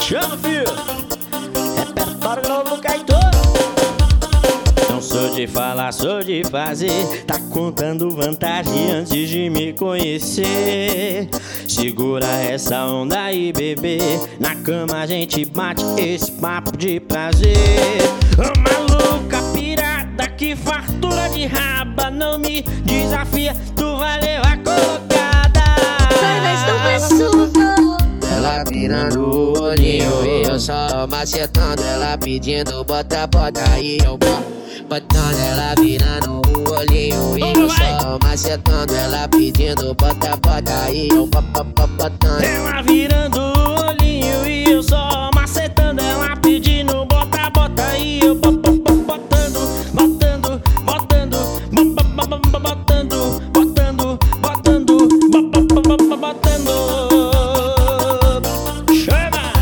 Chama, filho! Repertório novo do Caetano. Não sou de falar, sou de fazer. Tá contando vantagem antes de me conhecer. Segura essa onda aí, bebê. Na cama a gente bate esse papo de prazer. Ô maluca pirada, que fartura de raba. Não me desafia, tu vai levar colocada. Ela virando o olhinho e eu só macetando. Ela pedindo bota, bota e eu botando. Ela virando o olhinho e eu só macetando. Ela pedindo bota, bota e eu botando. Ela virando o olhinho e eu só macetando. Ela pedindo bota, bota e eu botando, botando, botando, botando, botando, botando, botando. Chama!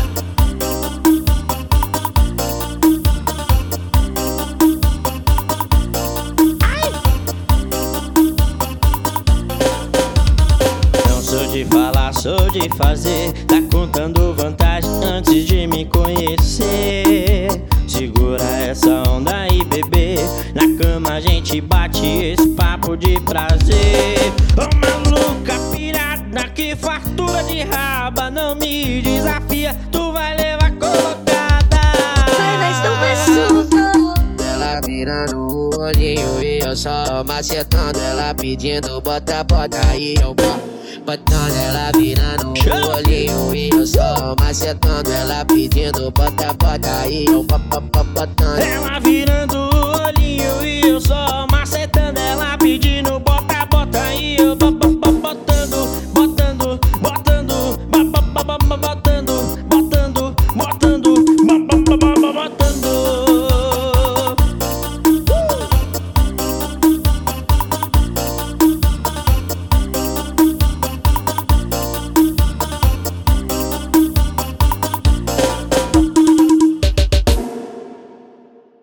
Não sou de falar, sou de fazer. Tá contando vantagem antes de me conhecer. Segura essa onda aí, bebê. Na cama a gente bate esse papo de prazer. Ô maluca pirada, que fartura de raba. Não me desafia, tu vai levar colocada. Ela virando o olhinho e eu só macetando. Ela pedindo bota, bota e eu botando. Ela virando o olhinho e eu só macetando. Ela pedindo bota, bota e eu botando. Ela virando